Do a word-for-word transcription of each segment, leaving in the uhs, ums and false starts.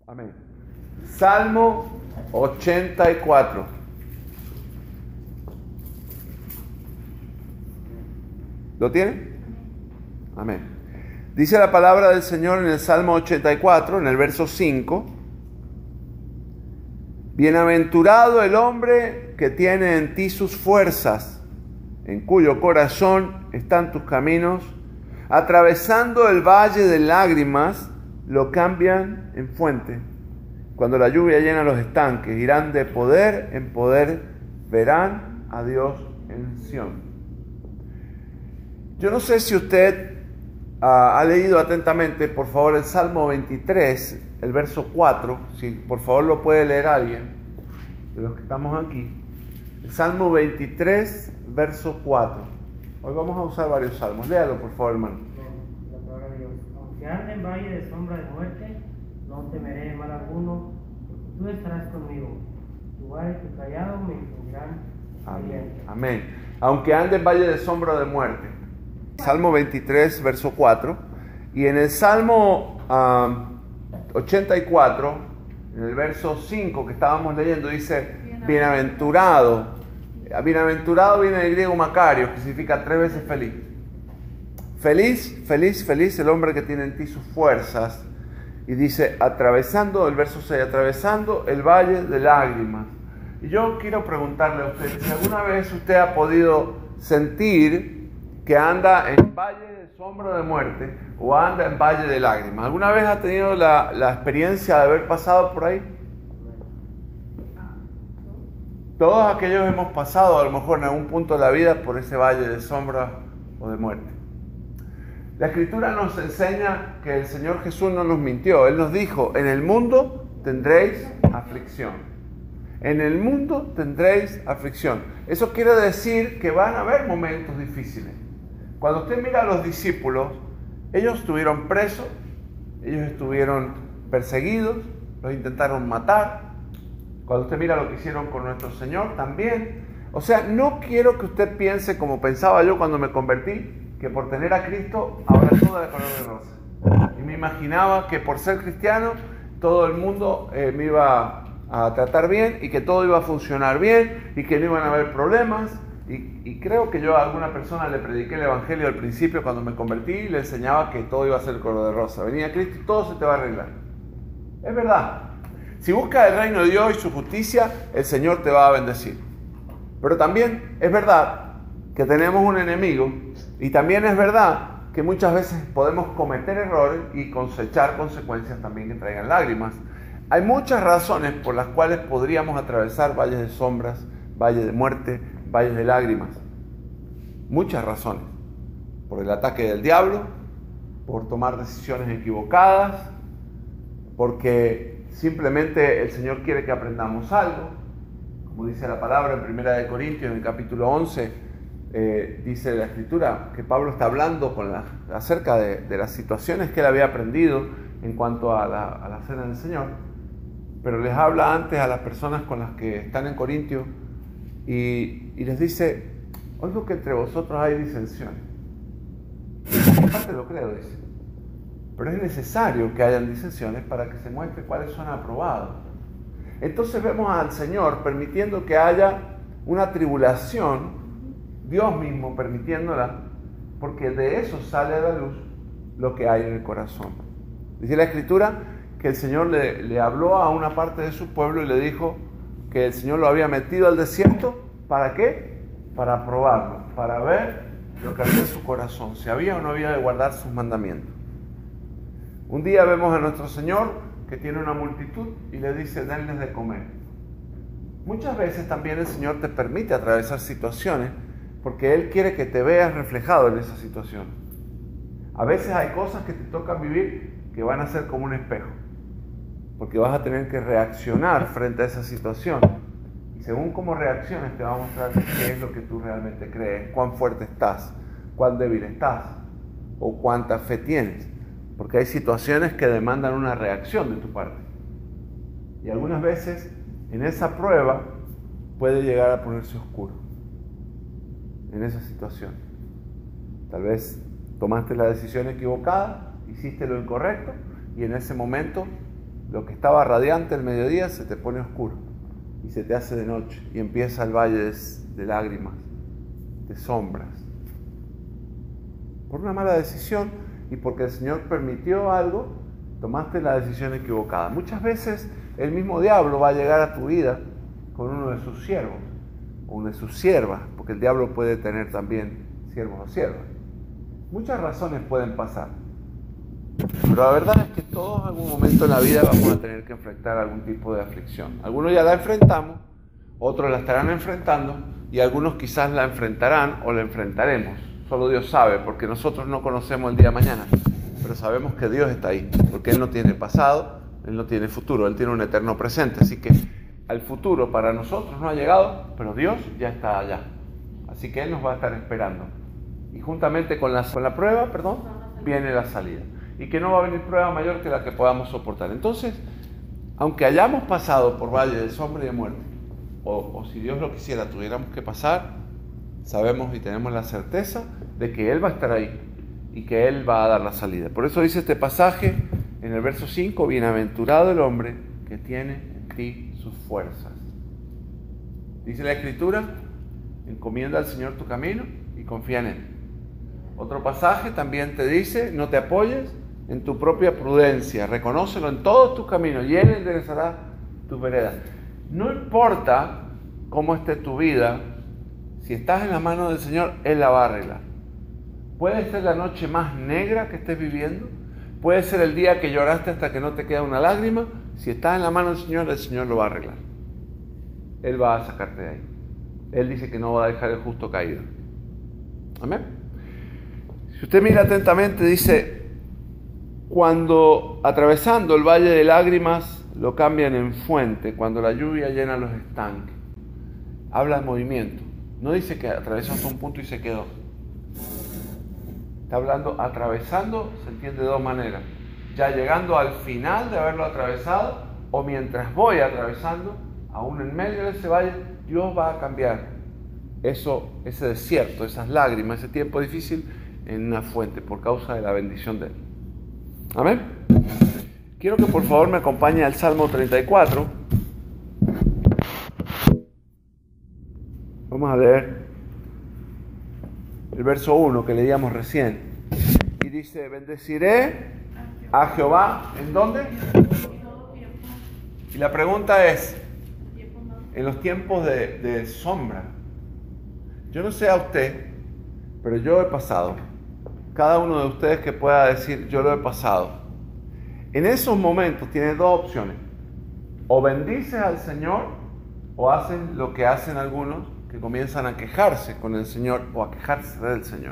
Amén. Salmo ochenta y cuatro. ¿Lo tienen? Amén. Dice la palabra del Señor en el Salmo ochenta y cuatro, en el verso cinco. Bienaventurado el hombre que tiene en ti sus fuerzas, en cuyo corazón están tus caminos. Atravesando el valle de lágrimas, lo cambian en fuente. Cuando la lluvia llena los estanques, irán de poder en poder, verán a Dios en Sión. Yo no sé si usted uh, ha leído atentamente, por favor, el Salmo veintitrés, el verso cuatro, si por favor lo puede leer alguien de los que estamos aquí. El Salmo veintitrés, verso cuatro. Hoy vamos a usar varios salmos. Léalo, por favor, hermano. La palabra de Dios. Aunque ande en valle de sombra de muerte, no temeré mal alguno, porque tú estarás conmigo. Tu vara y tu callado me infundirán aliento. Amén. Aunque ande en valle de sombra de muerte. Salmo veintitrés, verso cuatro. Y en el Salmo um, ochenta y cuatro, en el verso cinco que estábamos leyendo, dice: bienaventurado. Bienaventurado viene del griego Macario, que significa tres veces feliz. Feliz, feliz, feliz el hombre que tiene en ti sus fuerzas. Y dice, atravesando, el verso seis, atravesando el valle de lágrimas. Y yo quiero preguntarle a usted, si alguna vez usted ha podido sentir que anda en valle de sombra de muerte o anda en valle de lágrimas. ¿Alguna vez ha tenido la, la experiencia de haber pasado por ahí? Todos aquellos hemos pasado a lo mejor en algún punto de la vida por ese valle de sombra o de muerte. La Escritura nos enseña que el Señor Jesús no nos mintió. Él nos dijo, en el mundo tendréis aflicción. En el mundo tendréis aflicción. Eso quiere decir que van a haber momentos difíciles. Cuando usted mira a los discípulos, ellos estuvieron presos, ellos estuvieron perseguidos, los intentaron matar. Cuando usted mira lo que hicieron con nuestro Señor también. O sea, no quiero que usted piense como pensaba yo cuando me convertí, que por tener a Cristo ahora todo era color de rosa. Y me imaginaba que por ser cristiano todo el mundo eh, me iba a tratar bien y que todo iba a funcionar bien y que no iban a haber problemas. Y, y creo que yo a alguna persona le prediqué el Evangelio al principio cuando me convertí y le enseñaba que todo iba a ser color de rosa. Venía Cristo y todo se te va a arreglar. Es verdad. Si buscas el reino de Dios y su justicia, el Señor te va a bendecir. Pero también es verdad que tenemos un enemigo y también es verdad que muchas veces podemos cometer errores y cosechar consecuencias también que traigan lágrimas. Hay muchas razones por las cuales podríamos atravesar valles de sombras, valles de muerte, valles de lágrimas. Muchas razones. Por el ataque del diablo, por tomar decisiones equivocadas, porque simplemente el Señor quiere que aprendamos algo. Como dice la palabra en Primera de Corintios, en el capítulo once, eh, dice la Escritura que Pablo está hablando con la, acerca de, de las situaciones que él había aprendido en cuanto a la, a la cena del Señor. Pero les habla antes a las personas con las que están en Corintios y, y les dice, oigo que entre vosotros hay disensiones. Aparte lo creo, dice. Pero es necesario que hayan disensiones para que se muestre cuáles son aprobados. Entonces vemos al Señor permitiendo que haya una tribulación, Dios mismo permitiéndola, porque de eso sale a la luz lo que hay en el corazón. Dice la Escritura que el Señor le, le habló a una parte de su pueblo y le dijo que el Señor lo había metido al desierto. ¿Para qué? Para probarlo, para ver lo que había en su corazón, si había o no había de guardar sus mandamientos. Un día vemos a nuestro Señor que tiene una multitud y le dice, denles de comer. Muchas veces también el Señor te permite atravesar situaciones porque Él quiere que te veas reflejado en esa situación. A veces hay cosas que te tocan vivir que van a ser como un espejo, porque vas a tener que reaccionar frente a esa situación. Y según cómo reacciones te va a mostrar qué es lo que tú realmente crees, cuán fuerte estás, cuán débil estás o cuánta fe tienes. Porque hay situaciones que demandan una reacción de tu parte. Y algunas veces en esa prueba puede llegar a ponerse oscuro. En esa situación. Tal vez tomaste la decisión equivocada, hiciste lo incorrecto y en ese momento Lo que estaba radiante al mediodía se te pone oscuro y se te hace de noche y empieza el valle de, de lágrimas, de sombras. Por una mala decisión y porque el Señor permitió algo, tomaste la decisión equivocada. Muchas veces el mismo diablo va a llegar a tu vida con uno de sus siervos o una de sus siervas, porque el diablo puede tener también siervos o siervas. Muchas razones pueden pasar, pero la verdad es que todos en algún momento en la vida vamos a tener que enfrentar algún tipo de aflicción. Algunos ya la enfrentamos, otros la estarán enfrentando y algunos quizás la enfrentarán o la enfrentaremos. Solo Dios sabe, porque nosotros no conocemos el día de mañana, pero sabemos que Dios está ahí, porque Él no tiene pasado, Él no tiene futuro, Él tiene un eterno presente. Así que el futuro para nosotros no ha llegado, pero Dios ya está allá. Así que Él nos va a estar esperando. Y juntamente con la, con la prueba, perdón, viene la salida. Y que no va a venir prueba mayor que la que podamos soportar. Entonces, aunque hayamos pasado por valle de sombra y de muerte, o, o si Dios lo quisiera, tuviéramos que pasar, sabemos y tenemos la certeza de que Él va a estar ahí y que Él va a dar la salida. Por eso dice este pasaje en el verso cinco, bienaventurado el hombre que tiene en ti sus fuerzas. Dice la Escritura, encomienda al Señor tu camino y confía en Él. Otro pasaje también te dice, no te apoyes en tu propia prudencia, reconócelo en todos tus caminos y Él enderezará tus veredas. No importa cómo esté tu vida, si estás en la mano del Señor, Él la va a arreglar. Puede ser la noche más negra que estés viviendo, puede ser el día que lloraste hasta que no te queda una lágrima. Si estás en la mano del Señor, el Señor lo va a arreglar. Él va a sacarte de ahí. Él dice que no va a dejar el justo caído. Amén. Si usted mira atentamente, dice, cuando atravesando el valle de lágrimas lo cambian en fuente, cuando la lluvia llena los estanques. Habla de movimiento. No dice que atravesó hasta un punto y se quedó. Está hablando, atravesando, se entiende de dos maneras. Ya llegando al final de haberlo atravesado, o mientras voy atravesando, aún en medio de ese valle, Dios va a cambiar eso, ese desierto, esas lágrimas, ese tiempo difícil, en una fuente, por causa de la bendición de Él. Amén. Quiero que por favor me acompañe al Salmo treinta y cuatro. Vamos a leer el verso uno que leíamos recién. Y dice, bendeciré a Jehová, ¿en dónde? Y la pregunta es, en los tiempos de, de sombra. Yo no sé a usted, pero yo he pasado. Cada uno de ustedes que pueda decir, yo lo he pasado. En esos momentos tienes dos opciones. O bendices al Señor, o hacen lo que hacen algunos, que comienzan a quejarse con el Señor o a quejarse del Señor.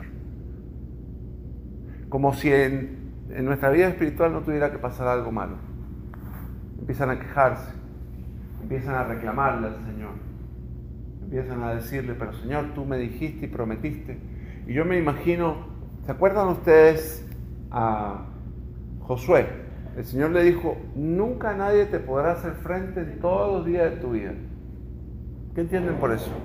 Como si en, en nuestra vida espiritual no tuviera que pasar algo malo. Empiezan a quejarse, empiezan a reclamarle al Señor, empiezan a decirle, pero Señor, tú me dijiste y prometiste. Y yo me imagino, ¿se acuerdan ustedes a Josué? El Señor le dijo, nunca nadie te podrá hacer frente en todos los días de tu vida. ¿Qué entienden por eso?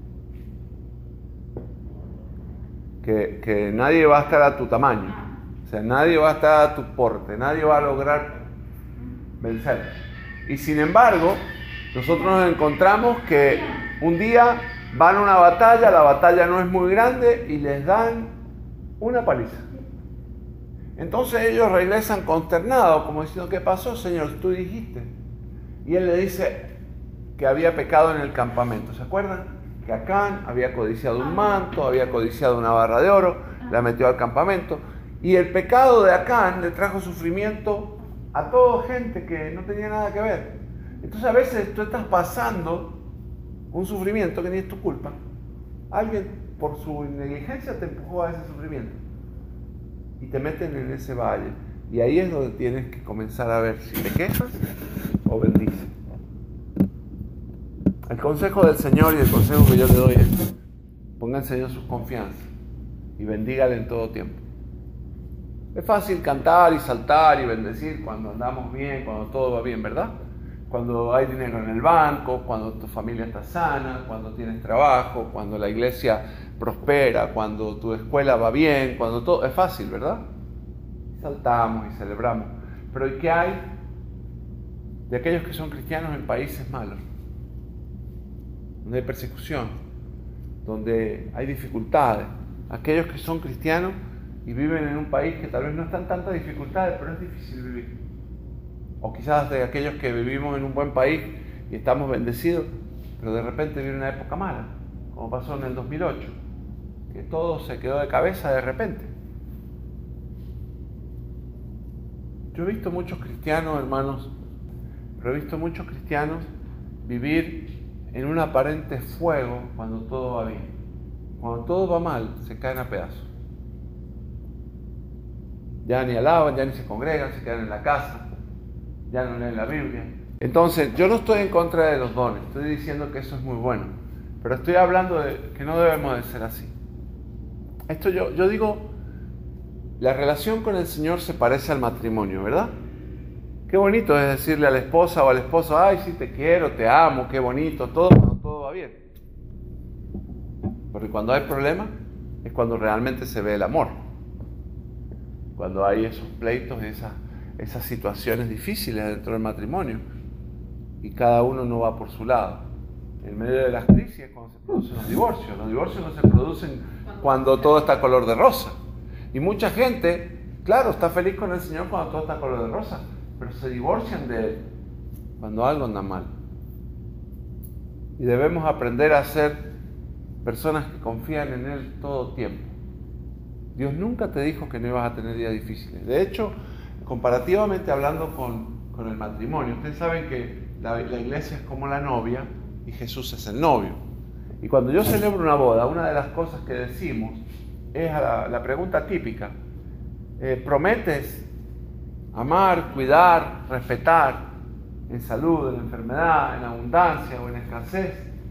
Que, que nadie va a estar a tu tamaño, o sea, nadie va a estar a tu porte, nadie va a lograr vencer. Y sin embargo, nosotros nos encontramos que un día van a una batalla, la batalla no es muy grande y les dan una paliza. Entonces ellos regresan consternados, como diciendo, ¿qué pasó, Señor? Tú dijiste. Y Él le dice que había pecado en el campamento, ¿se acuerdan? Que Acán había codiciado un manto, había codiciado una barra de oro, la metió al campamento, y el pecado de Acán le trajo sufrimiento a toda gente que no tenía nada que ver. Entonces a veces tú estás pasando un sufrimiento que ni es tu culpa. Alguien por su negligencia te empujó a ese sufrimiento y te meten en ese valle, y ahí es donde tienes que comenzar a ver si te quejas o bendices. El consejo del Señor y el consejo que yo le doy es, ponga en Señor sus confianzas y bendígale en todo tiempo. Es fácil cantar y saltar y bendecir cuando andamos bien, cuando todo va bien, ¿verdad? Cuando hay dinero en el banco, cuando tu familia está sana, cuando tienes trabajo, cuando la iglesia prospera, cuando tu escuela va bien, cuando todo... Es fácil, ¿verdad? Saltamos y celebramos. Pero ¿y qué hay de aquellos que son cristianos en países malos, donde hay persecución, donde hay dificultades. Aquellos que son cristianos y viven en un país que tal vez no están tantas dificultades, pero es difícil vivir. O quizás de aquellos que vivimos en un buen país y estamos bendecidos, pero de repente viene una época mala, como pasó en el dos mil ocho, que todo se quedó de cabeza de repente. Yo he visto muchos cristianos, hermanos, pero he visto muchos cristianos vivir en un aparente fuego cuando todo va bien. Cuando todo va mal, se caen a pedazos. Ya ni alaban, ya ni se congregan, se quedan en la casa, ya no leen la Biblia. Entonces, yo no estoy en contra de los dones, estoy diciendo que eso es muy bueno, pero estoy hablando de que no debemos de ser así. Esto yo, yo digo, la relación con el Señor se parece al matrimonio, ¿verdad? Qué bonito es decirle a la esposa o al esposo, ay, sí, te quiero, te amo, qué bonito, todo cuando todo va bien. Porque cuando hay problemas es cuando realmente se ve el amor. Cuando hay esos pleitos, esas, esas situaciones difíciles dentro del matrimonio y cada uno no va por su lado. En medio de las crisis es cuando se producen los divorcios. Los divorcios no se producen cuando todo está color de rosa. Y mucha gente, claro, está feliz con el Señor cuando todo está color de rosa, pero se divorcian de Él cuando algo anda mal. Y debemos aprender a ser personas que confían en Él todo tiempo. Dios nunca te dijo que no ibas a tener días difíciles. De hecho, comparativamente hablando con, con el matrimonio, ustedes saben que la, la iglesia es como la novia y Jesús es el novio. Y cuando yo celebro una boda, una de las cosas que decimos es la, la pregunta típica, eh, ¿prometes amar, cuidar, respetar en salud, en enfermedad, en abundancia o en escasez?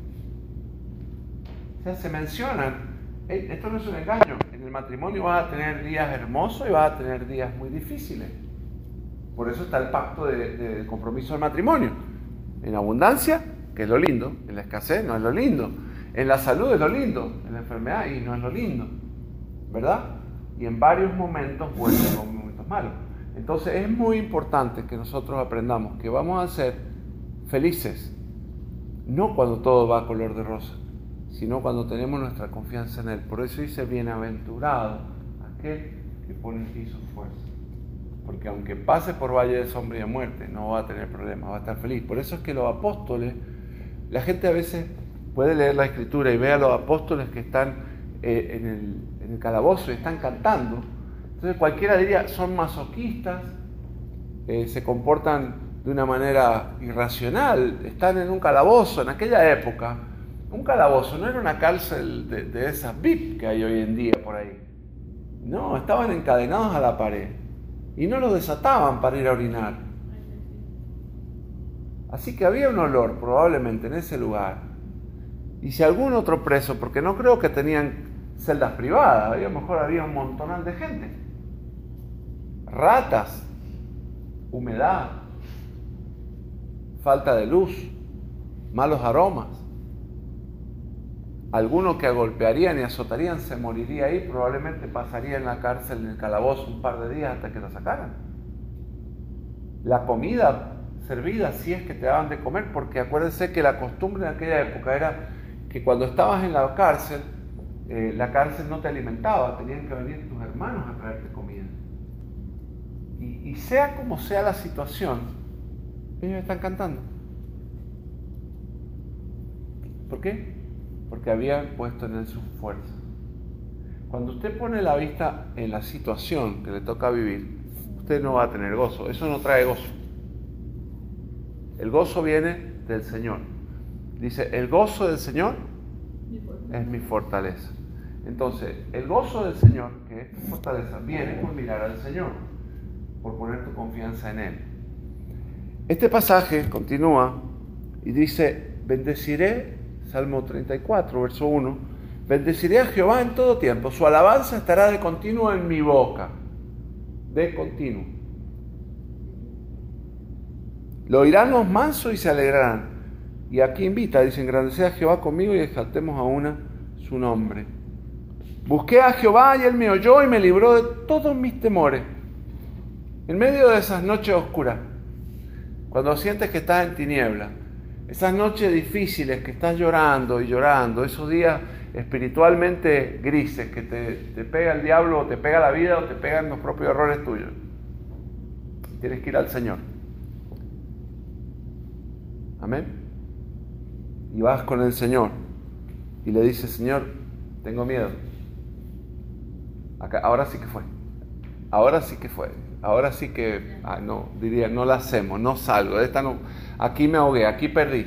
O sea, se mencionan, eh, esto no es un engaño, en el matrimonio vas a tener días hermosos y vas a tener días muy difíciles. Por eso está el pacto de, de compromiso del matrimonio. En abundancia, que es lo lindo, en la escasez no es lo lindo, en la salud es lo lindo, en la enfermedad y no es lo lindo, ¿verdad? Y en varios momentos buenos o momentos malos. Entonces es muy importante que nosotros aprendamos que vamos a ser felices, no cuando todo va a color de rosa, sino cuando tenemos nuestra confianza en Él. Por eso dice, bienaventurado aquel que pone en ti su fuerza. Porque aunque pase por valle de sombra y de muerte, no va a tener problemas, va a estar feliz. Por eso es que los apóstoles, la gente a veces puede leer la Escritura y ve a los apóstoles que están eh, en, el, en el calabozo y están cantando. Entonces cualquiera diría, son masoquistas, eh, se comportan de una manera irracional, están en un calabozo. En aquella época, un calabozo no era una cárcel de, de esas V I P que hay hoy en día por ahí. No, estaban encadenados a la pared y no los desataban para ir a orinar. Así que había un olor probablemente en ese lugar. Y si algún otro preso, porque no creo que tenían celdas privadas, a lo mejor había un montonal de gente. Ratas, humedad, falta de luz, malos aromas. Alguno que golpearían y azotarían se moriría ahí, probablemente pasaría en la cárcel, en el calabozo, un par de días hasta que lo sacaran. La comida servida, si es que te daban de comer, porque acuérdense que la costumbre en aquella época era que cuando estabas en la cárcel, eh, la cárcel no te alimentaba, tenían que venir tus hermanos a traerte comida. Y, y sea como sea la situación, ellos están cantando. ¿Por qué? Porque habían puesto en Él su fuerza. Cuando usted pone la vista en la situación que le toca vivir, usted no va a tener gozo. Eso no trae gozo. El gozo viene del Señor. Dice, el gozo del Señor es mi fortaleza. Entonces, el gozo del Señor, que es tu fortaleza, viene por mirar al Señor, por poner tu confianza en Él. Este pasaje continúa y dice, bendeciré, Salmo treinta y cuatro, verso uno, bendeciré a Jehová en todo tiempo, su alabanza estará de continuo en mi boca, de continuo. Lo oirán los mansos y se alegrarán. Y aquí invita, dice, engrandeced a Jehová conmigo y exaltemos a una su nombre. Busqué a Jehová y Él me oyó y me libró de todos mis temores. En medio de esas noches oscuras, Cuando sientes que estás en tinieblas, esas noches difíciles que estás llorando y llorando, esos días espiritualmente grises que te, te pega el diablo o te pega la vida o te pegan los propios errores tuyos. Tienes que ir al Señor. Amén. Y vas con el Señor y le dices: Señor, tengo miedo. Acá, ahora sí que fue. Ahora sí que fue. Ahora sí que, ah, no, diría, no la hacemos, no salgo. De esta no, aquí me ahogué, aquí perdí.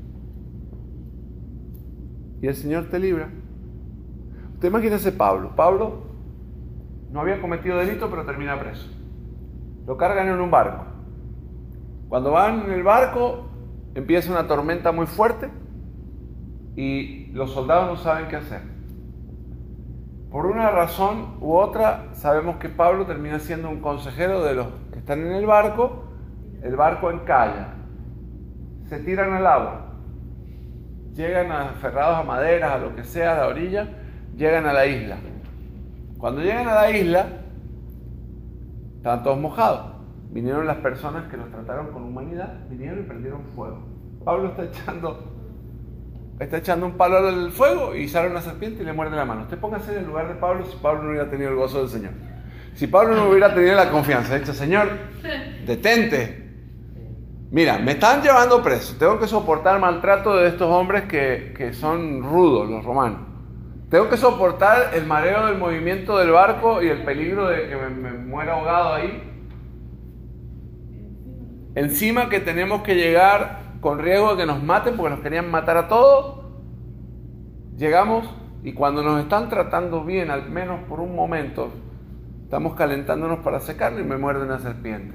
Y el Señor te libra. Usted imagínese Pablo. Pablo no había cometido delito, pero termina preso. Lo cargan en un barco. Cuando van en el barco, empieza una tormenta muy fuerte y los soldados no saben qué hacer. Por una razón u otra, sabemos que Pablo termina siendo un consejero de los que están en el barco. El barco encalla, se tiran al agua, llegan aferrados a maderas, a lo que sea, a la orilla, llegan a la isla. Cuando llegan a la isla, estaban todos mojados. Vinieron las personas que los trataron con humanidad, vinieron y prendieron fuego. Pablo está echando, está echando un palo al fuego y sale una serpiente y le muerde la mano. Usted póngase en el lugar de Pablo si Pablo no hubiera tenido el gozo del Señor. Si Pablo no hubiera tenido la confianza, dicho: Señor, detente. Mira, me están llevando preso. Tengo que soportar maltrato de estos hombres que, que son rudos, los romanos. Tengo que soportar el mareo del movimiento del barco y el peligro de que me, me muera ahogado ahí. Encima que tenemos que llegar con riesgo de que nos maten porque nos querían matar a todos. Llegamos y cuando nos están tratando bien, al menos por un momento, estamos calentándonos para secarlo y me muerde una serpiente.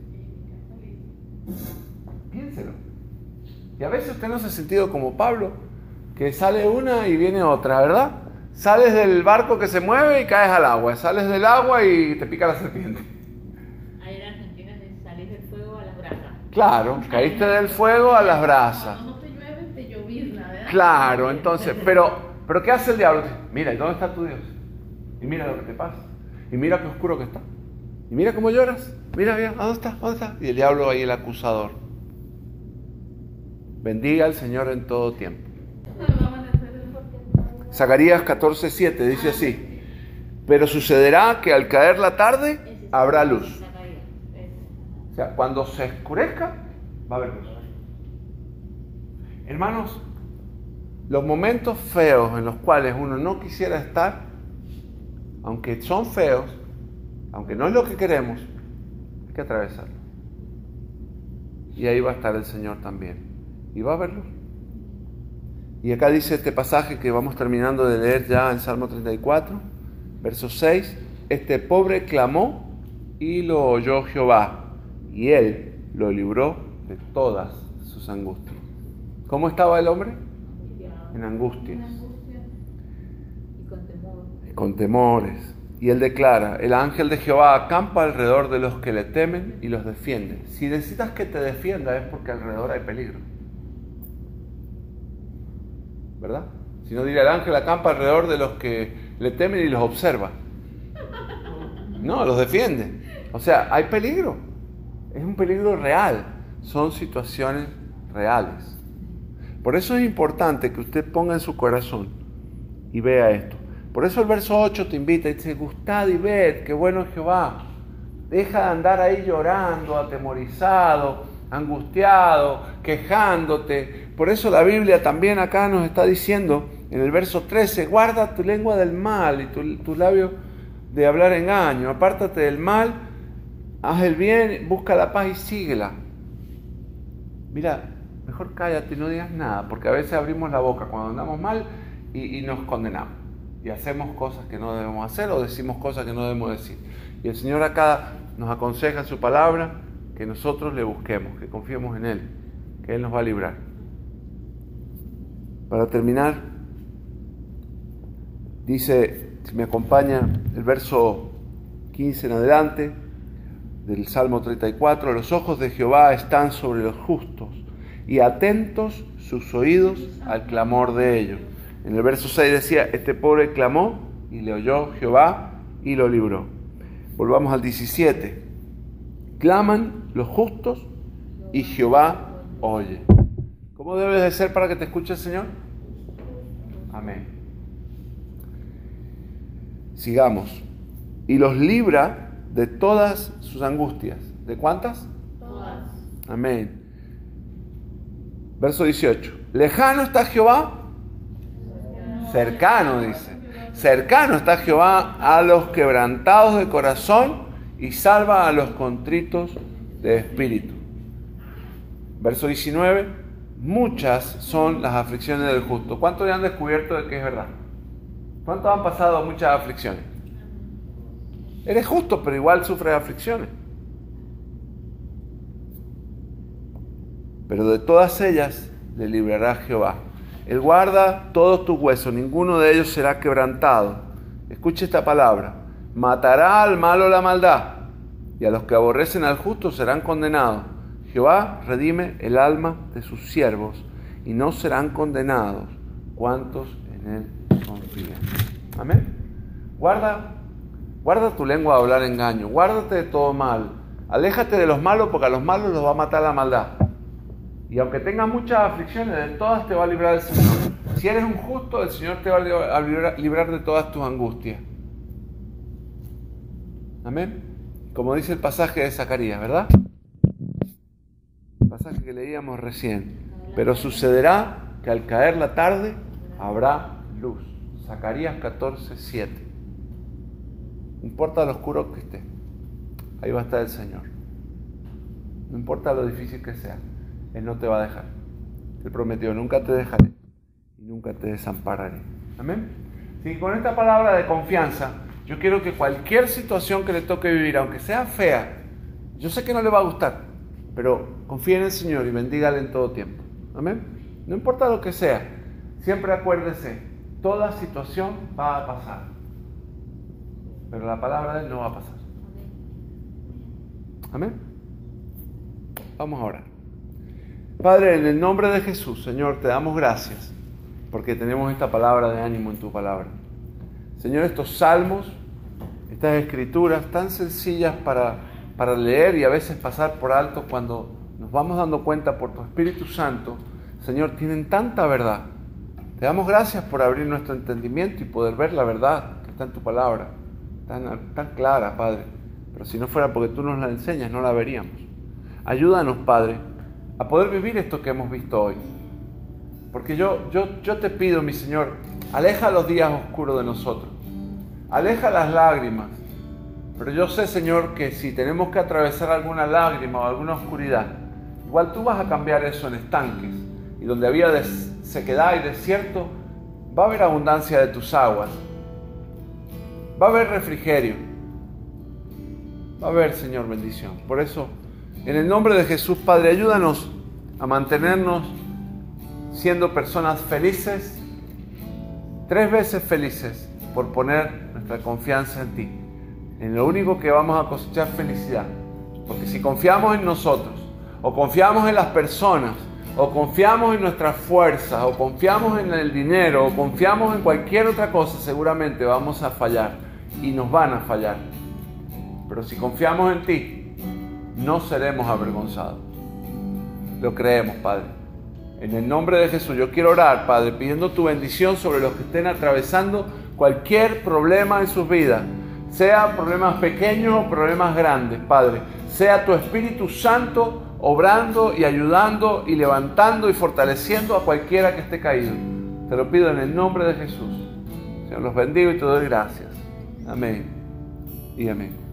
Piénselo. Y a veces usted no se ha sentido como Pablo, que sale una y viene otra, ¿verdad? Sales del barco que se mueve y caes al agua. Sales del agua y te pica la serpiente. Ahí en Argentina es salir del fuego a las brasas. Claro, caíste del fuego a las brasas. Cuando no te llueve, te llovizna, ¿verdad? Claro, entonces, pero, pero ¿qué hace el diablo? Mira, ¿y dónde está tu Dios? Y mira lo que te pasa. Y mira qué oscuro que está. Y mira cómo lloras. Mira, mira, ¿dónde está? ¿Dónde está? Y el diablo ahí, el acusador. Bendiga al Señor en todo tiempo. Zacarías catorce siete dice así: pero sucederá que al caer la tarde habrá luz. O sea, cuando se oscurezca va a haber luz. Hermanos, los momentos feos en los cuales uno no quisiera estar, aunque son feos, aunque no es lo que queremos, hay que atravesarlo. Y ahí va a estar el Señor también. Y va a haber luz. Y acá dice este pasaje que vamos terminando de leer ya en Salmo treinta y cuatro, verso seis: este pobre clamó y lo oyó Jehová, y él lo libró de todas sus angustias. ¿Cómo estaba el hombre? En angustias. En angustia y con temor. Con temores. Y él declara: el ángel de Jehová acampa alrededor de los que le temen y los defiende. Si necesitas que te defienda es porque alrededor hay peligro, ¿verdad? Si no, diría: el ángel acampa alrededor de los que le temen y los observa. No, los defiende. O sea, hay peligro. Es un peligro real. Son situaciones reales. Por eso es importante que usted ponga en su corazón y vea esto. Por eso el verso ocho te invita y dice: gustad y ved, qué bueno es Jehová. Deja de andar ahí llorando, atemorizado, angustiado, quejándote. Por eso la Biblia también acá nos está diciendo, en el verso trece: guarda tu lengua del mal y tu, tu labio de hablar engaño. Apártate del mal, haz el bien, busca la paz y síguela. Mira, mejor cállate y no digas nada, porque a veces abrimos la boca cuando andamos mal y, y nos condenamos. Y hacemos cosas que no debemos hacer o decimos cosas que no debemos decir. Y el Señor acá nos aconseja en su palabra que nosotros le busquemos, que confiemos en Él, que Él nos va a librar. Para terminar, dice, si me acompaña, el verso quince en adelante del Salmo treinta y cuatro: los ojos de Jehová están sobre los justos y atentos sus oídos al clamor de ellos. En el verso seis decía: este pobre clamó y le oyó Jehová y lo libró. Volvamos al diecisiete. Claman los justos y Jehová oye. ¿Cómo debes de ser para que te escuche el Señor? Amén. Sigamos. Y los libra de todas sus angustias. ¿De cuántas? Todas. Amén. Verso dieciocho. Lejano está Jehová. Cercano, dice. Cercano está Jehová a los quebrantados de corazón y salva a los contritos de espíritu. Verso diecinueve. Muchas son las aflicciones del justo. ¿Cuántos ya han descubierto de que es verdad? ¿Cuántos han pasado muchas aflicciones? Eres justo, pero igual sufres aflicciones. Pero de todas ellas le librará Jehová. Él guarda todos tus huesos, ninguno de ellos será quebrantado. Escuche esta palabra. Matará al malo la maldad, y a los que aborrecen al justo serán condenados. Jehová redime el alma de sus siervos, y no serán condenados cuantos en él confían. Amén. Guarda, guarda tu lengua de hablar engaño. Guárdate de todo mal. Aléjate de los malos, porque a los malos los va a matar la maldad. Y aunque tengas muchas aflicciones, de todas te va a librar el Señor. Si eres un justo, el Señor te va a librar, librar de todas tus angustias. Amén. Como dice el pasaje de Zacarías, ¿verdad? El pasaje que leíamos recién. Pero sucederá que al caer la tarde habrá luz. Zacarías catorce, siete. No importa lo oscuro que esté, ahí va a estar el Señor. No importa lo difícil que sea, Él no te va a dejar. Él prometió, nunca te dejaré y nunca te desampararé. Amén. Sí, con esta palabra de confianza, yo quiero que cualquier situación que le toque vivir, aunque sea fea, yo sé que no le va a gustar, pero confíe en el Señor y bendígale en todo tiempo. Amén. No importa lo que sea, siempre acuérdese, toda situación va a pasar, pero la palabra de Él no va a pasar. Amén. Vamos a orar. Padre, en el nombre de Jesús, Señor, te damos gracias porque tenemos esta palabra de ánimo en tu palabra. Señor, estos salmos, estas escrituras tan sencillas para, para leer y a veces pasar por alto cuando nos vamos dando cuenta por tu Espíritu Santo, Señor, tienen tanta verdad. Te damos gracias por abrir nuestro entendimiento y poder ver la verdad que está en tu palabra, tan, tan clara, Padre. Pero si no fuera porque tú nos la enseñas, no la veríamos. Ayúdanos, Padre, a poder vivir esto que hemos visto hoy. Porque yo, yo, yo te pido, mi Señor, aleja los días oscuros de nosotros. Aleja las lágrimas. Pero yo sé, Señor, que si tenemos que atravesar alguna lágrima o alguna oscuridad, igual tú vas a cambiar eso en estanques. Y donde había des- sequedad y desierto, va a haber abundancia de tus aguas. Va a haber refrigerio. Va a haber, Señor, bendición. Por eso, en el nombre de Jesús, Padre, ayúdanos a mantenernos siendo personas felices, tres veces felices, por poner nuestra confianza en ti. En lo único que vamos a cosechar felicidad. Porque si confiamos en nosotros, o confiamos en las personas, o confiamos en nuestras fuerzas, o confiamos en el dinero, o confiamos en cualquier otra cosa, seguramente vamos a fallar y nos van a fallar. Pero si confiamos en ti, no seremos avergonzados. Lo creemos, Padre. En el nombre de Jesús, yo quiero orar, Padre, pidiendo tu bendición sobre los que estén atravesando cualquier problema en sus vidas, sea problemas pequeños o problemas grandes, Padre. Sea tu Espíritu Santo obrando y ayudando y levantando y fortaleciendo a cualquiera que esté caído. Te lo pido en el nombre de Jesús. Señor, los bendigo y te doy gracias. Amén y amén.